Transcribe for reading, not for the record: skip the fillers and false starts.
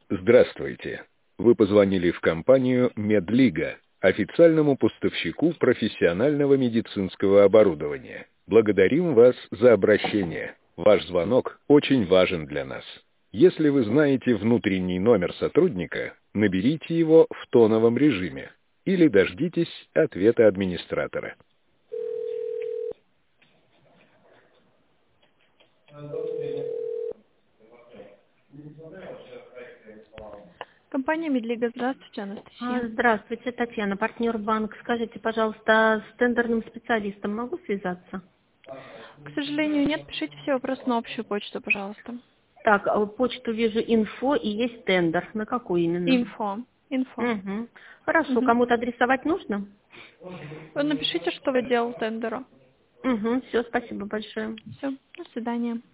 Здравствуйте. Вы позвонили в компанию «Медлига», официальному поставщику профессионального медицинского оборудования. Благодарим вас за обращение. Ваш звонок очень важен для нас. Если вы знаете внутренний номер сотрудника, наберите его в тоновом режиме или дождитесь ответа администратора. Компания «Медлига». Здравствуйте, Анастасия. Здравствуйте, Татьяна, партнер банк. Скажите, пожалуйста, с тендерным специалистом могу связаться? К сожалению, нет. Пишите все вопросы на общую почту, пожалуйста. Так, почту вижу инфо и есть тендер. На какую именно? Инфо. Угу. Хорошо, Мгм. кому-то адресовать нужно? Вы напишите, что вы делал тендеру. Угу, все, спасибо большое. Все, до свидания.